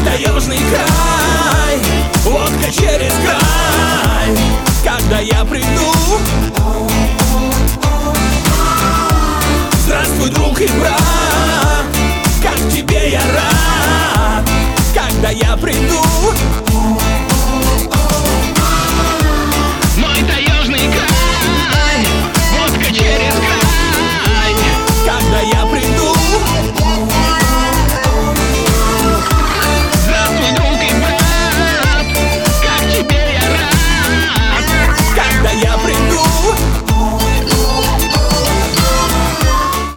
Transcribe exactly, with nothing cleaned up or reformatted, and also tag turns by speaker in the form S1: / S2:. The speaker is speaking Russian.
S1: таежный край, лодка через край. Когда я приду, здравствуй, друг и брат, как тебе я рад. Когда я приду,